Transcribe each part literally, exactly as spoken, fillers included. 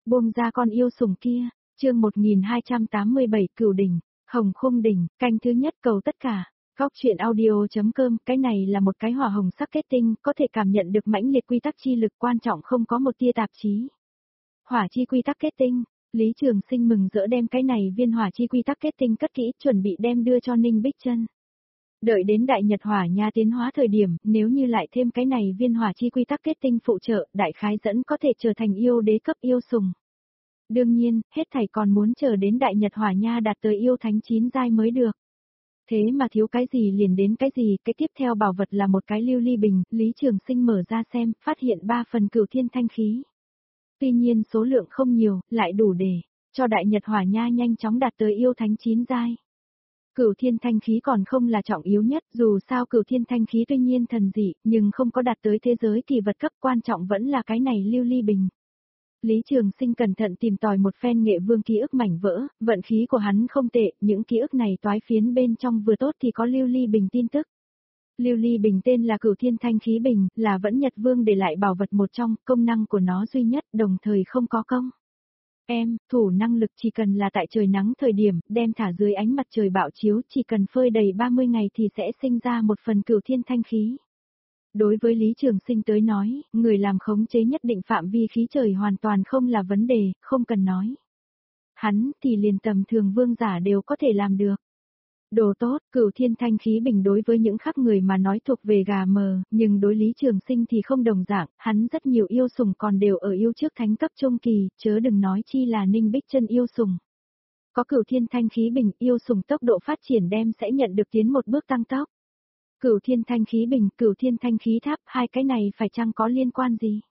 Buông ra con yêu sủng kia, chương một nghìn hai trăm tám mươi bảy Cửu Đỉnh, Hồng Khung Đỉnh, canh thứ nhất cầu tất cả. Góc truyện audio.com, cái này là một cái hỏa hồng sắc kết tinh, có thể cảm nhận được mãnh liệt quy tắc chi lực, quan trọng không có một tia tạp chí. Hỏa chi quy tắc kết tinh, Lý Trường Sinh mừng rỡ đem cái này viên hỏa chi quy tắc kết tinh cất kỹ, chuẩn bị đem đưa cho Ninh Bích Chân. Đợi đến đại nhật hỏa nha tiến hóa thời điểm, nếu như lại thêm cái này viên hỏa chi quy tắc kết tinh phụ trợ, đại khái dẫn có thể trở thành yêu đế cấp yêu sùng. Đương nhiên, hết thảy còn muốn chờ đến đại nhật hỏa nha đạt tới yêu thánh chín giai mới được. Thế mà thiếu cái gì liền đến cái gì, cái tiếp theo bảo vật là một cái lưu ly bình, Lý Trường Sinh mở ra xem, phát hiện ba phần cửu thiên thanh khí. Tuy nhiên số lượng không nhiều, lại đủ để cho đại nhật hỏa nha nhanh chóng đạt tới yêu thánh chín giai. Cửu thiên thanh khí còn không là trọng yếu nhất, dù sao cửu thiên thanh khí tuy nhiên thần dị, nhưng không có đạt tới thế giới kỳ vật cấp, quan trọng vẫn là cái này lưu ly bình. Lý Trường Sinh cẩn thận tìm tòi một phen nghệ vương ký ức mảnh vỡ, vận khí của hắn không tệ, những ký ức này toái phiến bên trong vừa tốt thì có lưu ly bình tin tức. Lưu ly bình tên là Cửu Thiên Thanh Khí Bình, là vẫn Nhật Vương để lại bảo vật một trong, công năng của nó duy nhất, đồng thời không có công. Em, thủ năng lực chỉ cần là tại trời nắng thời điểm, đem thả dưới ánh mặt trời bạo chiếu, chỉ cần phơi đầy ba mươi ngày thì sẽ sinh ra một phần Cửu Thiên Thanh Khí. Đối với Lý Trường Sinh tới nói, người làm khống chế nhất định phạm vi khí trời hoàn toàn không là vấn đề, không cần nói. Hắn thì liền tầm thường vương giả đều có thể làm được. Đồ tốt, Cửu Thiên Thanh Khí Bình đối với những khác người mà nói thuộc về gà mờ, nhưng đối Lý Trường Sinh thì không đồng dạng, hắn rất nhiều yêu sủng còn đều ở yêu trước thánh cấp trung kỳ, chớ đừng nói chi là Ninh Bích Chân yêu sủng. Có Cửu Thiên Thanh Khí Bình, yêu sủng tốc độ phát triển đem sẽ nhận được tiến một bước tăng tốc. Cửu Thiên Thanh Khí Bình, Cửu Thiên Thanh Khí Tháp, hai cái này phải chăng có liên quan gì?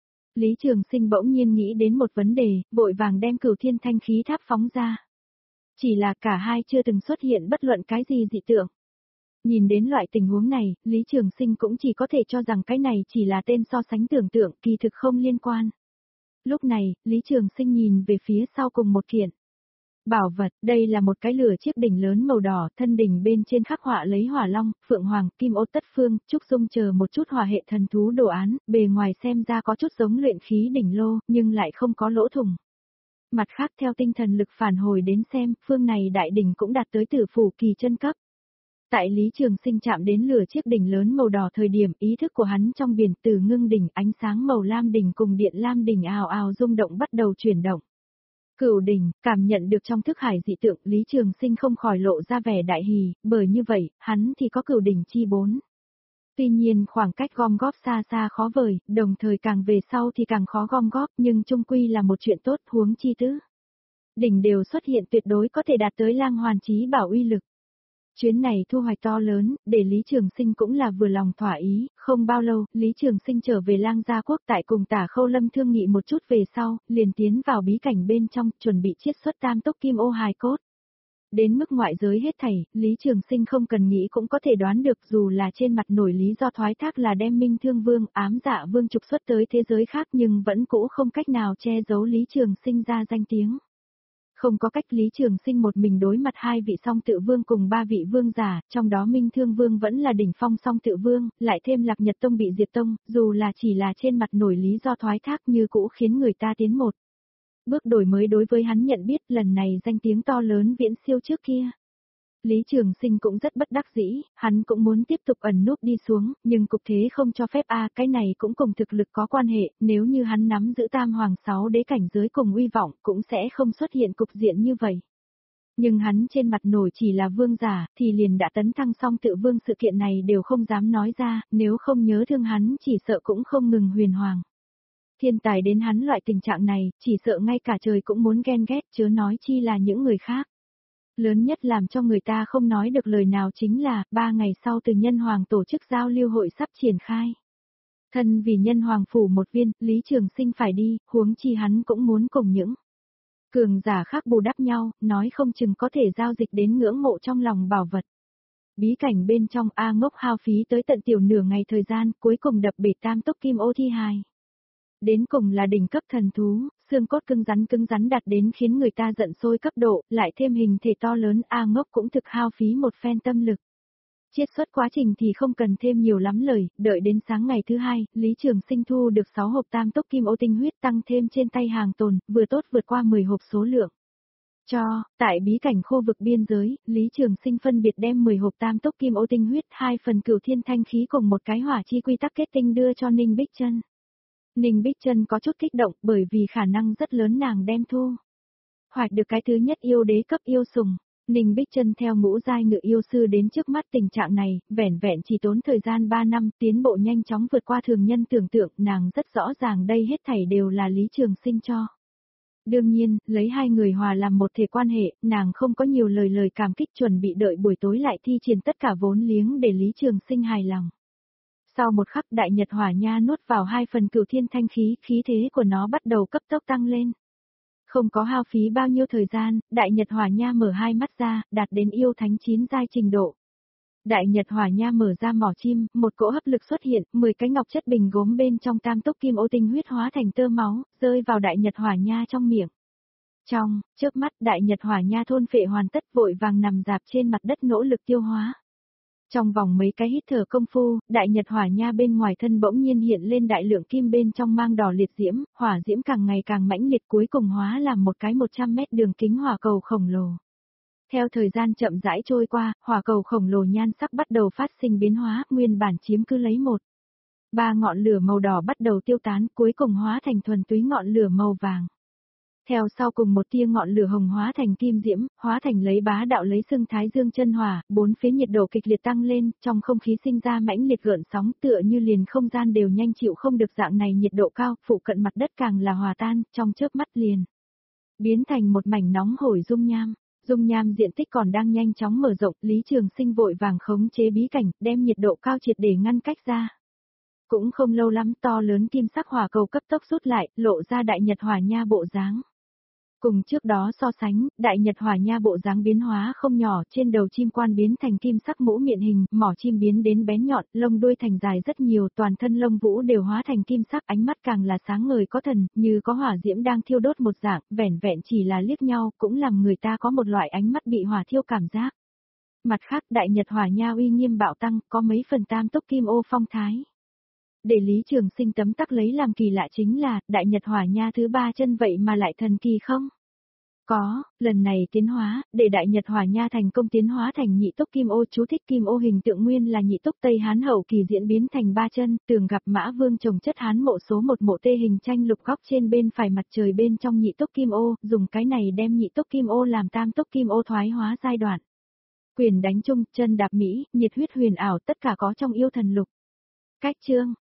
Lý Trường Sinh bỗng nhiên nghĩ đến một vấn đề, vội vàng đem Cửu Thiên Thanh Khí Tháp phóng ra. Chỉ là cả hai chưa từng xuất hiện bất luận cái gì dị tượng. Nhìn đến loại tình huống này, Lý Trường Sinh cũng chỉ có thể cho rằng cái này chỉ là tên so sánh tưởng tượng, kỳ thực không liên quan. Lúc này, Lý Trường Sinh nhìn về phía sau cùng một kiện bảo vật, đây là một cái lửa chiếc đỉnh lớn màu đỏ, thân đỉnh bên trên khắc họa lấy hỏa long, phượng hoàng, kim ô tất phương, trúc dung chờ một chút hỏa hệ thần thú đồ án, bề ngoài xem ra có chút giống luyện khí đỉnh lô, nhưng lại không có lỗ thủng. Mặt khác theo tinh thần lực phản hồi đến xem, phương này đại đỉnh cũng đạt tới tử phủ kỳ chân cấp. Tại Lý Trường Sinh chạm đến lửa chiếc đỉnh lớn màu đỏ thời điểm, ý thức của hắn trong biển từ ngưng đỉnh, ánh sáng màu lam đỉnh cùng điện lam đỉnh ào ào rung động bắt đầu chuyển động. Cửu đỉnh, cảm nhận được trong thức hải dị tượng, Lý Trường Sinh không khỏi lộ ra vẻ đại hỉ, bởi như vậy, hắn thì có cửu đỉnh chi bốn. Tuy nhiên khoảng cách gom góp xa xa khó vời, đồng thời càng về sau thì càng khó gom góp, nhưng chung quy là một chuyện tốt, huống chi tứ. Đỉnh đều xuất hiện tuyệt đối có thể đạt tới lang hoàn chí bảo uy lực. Chuyến này thu hoạch to lớn, để Lý Trường Sinh cũng là vừa lòng thỏa ý, không bao lâu, Lý Trường Sinh trở về Lang Gia Quốc, tại cùng Tả Khâu Lâm thương nghị một chút về sau, liền tiến vào bí cảnh bên trong, chuẩn bị chiết xuất tam tốc kim ô hài cốt. Đến mức ngoại giới hết thảy, Lý Trường Sinh không cần nghĩ cũng có thể đoán được, dù là trên mặt nổi lý do thoái thác là đem Minh Thương Vương, Ám Dạ Vương trục xuất tới thế giới khác, nhưng vẫn cũ không cách nào che giấu Lý Trường Sinh ra danh tiếng. Không có cách, Lý Trường Sinh một mình đối mặt hai vị song tự vương cùng ba vị vương giả, trong đó Minh Thương Vương vẫn là đỉnh phong song tự vương, lại thêm Lạc Nhật Tông bị diệt tông, dù là chỉ là trên mặt nổi lý do thoái thác như cũ khiến người ta tiến một bước đổi mới đối với hắn nhận biết, lần này danh tiếng to lớn viễn siêu trước kia. Lý Trường Sinh cũng rất bất đắc dĩ, hắn cũng muốn tiếp tục ẩn núp đi xuống, nhưng cục thế không cho phép a, cái này cũng cùng thực lực có quan hệ, nếu như hắn nắm giữ tam hoàng sáu đế cảnh giới cùng uy vọng, cũng sẽ không xuất hiện cục diện như vậy. Nhưng hắn trên mặt nổi chỉ là vương giả, thì liền đã tấn thăng xong tự vương, sự kiện này đều không dám nói ra, nếu không nhớ thương hắn chỉ sợ cũng không ngừng huyền hoàng. Thiên tài đến hắn loại tình trạng này, chỉ sợ ngay cả trời cũng muốn ghen ghét, chớ nói chi là những người khác. Lớn nhất làm cho người ta không nói được lời nào chính là, ba ngày sau từ Nhân Hoàng tổ chức giao lưu hội sắp triển khai. Thân vì Nhân Hoàng phủ một viên, Lý Trường Sinh phải đi, huống chi hắn cũng muốn cùng những cường giả khác bù đắp nhau, nói không chừng có thể giao dịch đến ngưỡng mộ trong lòng bảo vật. Bí cảnh bên trong A Ngốc hao phí tới tận tiểu nửa ngày thời gian, cuối cùng đập bể tam tốc kim ô thi hài. Đến cùng là đỉnh cấp thần thú, xương cốt cứng rắn cứng rắn đạt đến khiến người ta giận sôi cấp độ, lại thêm hình thể to lớn, A Ngốc cũng thực hao phí một phen tâm lực. Chiết xuất quá trình thì không cần thêm nhiều lắm lời, đợi đến sáng ngày thứ hai, Lý Trường Sinh thu được sáu hộp tam tốc kim ô tinh huyết tăng thêm trên tay hàng tồn, vừa tốt vượt qua mười hộp số lượng. Cho, tại bí cảnh khu vực biên giới, Lý Trường Sinh phân biệt đem mười hộp tam tốc kim ô tinh huyết, hai phần cửu thiên thanh khí cùng một cái hỏa chi quy tắc kết tinh đưa cho Ninh Bích Trân. Ninh Bích Trân có chút kích động bởi vì khả năng rất lớn nàng đem thu hoạch được cái thứ nhất yêu đế cấp yêu sùng. Ninh Bích Trân theo ngũ giai ngự yêu sư đến trước mắt tình trạng này, vẻn vẹn chỉ tốn thời gian ba năm, tiến bộ nhanh chóng vượt qua thường nhân tưởng tượng, nàng rất rõ ràng đây hết thảy đều là Lý Trường Sinh cho. Đương nhiên, lấy hai người hòa làm một thể quan hệ, nàng không có nhiều lời lời cảm kích, chuẩn bị đợi buổi tối lại thi triển tất cả vốn liếng để Lý Trường Sinh hài lòng. Sau một khắc đại nhật hỏa nha nuốt vào hai phần cửu thiên thanh khí, khí thế của nó bắt đầu cấp tốc tăng lên. Không có hao phí bao nhiêu thời gian, đại nhật hỏa nha mở hai mắt ra, đạt đến yêu thánh chín giai trình độ. Đại nhật hỏa nha mở ra mỏ chim, một cỗ hấp lực xuất hiện, mười cái ngọc chất bình gốm bên trong tam tốc kim ô tinh huyết hóa thành tơ máu, rơi vào đại nhật hỏa nha trong miệng. Trong, trước mắt đại nhật hỏa nha thôn phệ hoàn tất, vội vàng nằm dạp trên mặt đất nỗ lực tiêu hóa. Trong vòng mấy cái hít thở công phu, đại nhật hỏa nha bên ngoài thân bỗng nhiên hiện lên đại lượng kim bên trong mang đỏ liệt diễm, hỏa diễm càng ngày càng mãnh liệt, cuối cùng hóa làm một cái một trăm mét đường kính hỏa cầu khổng lồ. Theo thời gian chậm rãi trôi qua, hỏa cầu khổng lồ nhan sắc bắt đầu phát sinh biến hóa, nguyên bản chiếm cứ lấy một. Ba ngọn lửa màu đỏ bắt đầu tiêu tán, cuối cùng hóa thành thuần túy ngọn lửa màu vàng. Theo sau cùng một tia ngọn lửa hồng hóa thành kim diễm, hóa thành lấy bá đạo lấy xưng thái dương chân hỏa, bốn phía nhiệt độ kịch liệt tăng lên, trong không khí sinh ra mãnh liệt gợn sóng, tựa như liền không gian đều nhanh chịu không được dạng này nhiệt độ cao, phụ cận mặt đất càng là hòa tan, trong chớp mắt liền biến thành một mảnh nóng hổi dung nham. Dung nham diện tích còn đang nhanh chóng mở rộng, Lý Trường Sinh vội vàng khống chế bí cảnh, đem nhiệt độ cao triệt để ngăn cách ra. Cũng không lâu lắm, to lớn kim sắc hỏa cầu cấp tốc rút lại, lộ ra đại nhật hỏa nha bộ dáng. Cùng trước đó so sánh, đại nhật hỏa nha bộ dáng biến hóa không nhỏ, trên đầu chim quan biến thành kim sắc mũ miệng hình, mỏ chim biến đến bén nhọn, lông đuôi thành dài rất nhiều, toàn thân lông vũ đều hóa thành kim sắc, ánh mắt càng là sáng ngời có thần, như có hỏa diễm đang thiêu đốt một dạng, vẻn vẹn chỉ là liếc nhau, cũng làm người ta có một loại ánh mắt bị hỏa thiêu cảm giác. Mặt khác, đại nhật hỏa nha uy nghiêm bạo tăng, có mấy phần tam tốc kim ô phong thái. Để Lý Trường Sinh tấm tắc lấy làm kỳ lạ chính là, đại nhật hỏa nha thứ ba chân vậy mà lại thần kỳ không? Có, lần này tiến hóa, để đại nhật hỏa nha thành công tiến hóa thành nhị tốc kim ô, chú thích kim ô hình tượng nguyên là nhị tốc Tây Hán hậu kỳ diễn biến thành ba chân, tường gặp Mã Vương trồng chất Hán mộ số một mộ tê hình tranh lục góc trên bên phải mặt trời bên trong nhị tốc kim ô, dùng cái này đem nhị tốc kim ô làm tam tốc kim ô thoái hóa giai đoạn. Quyền đánh chung, chân đạp Mỹ, nhiệt huyết huyền ảo tất cả có trong yêu thần lục. Cách chương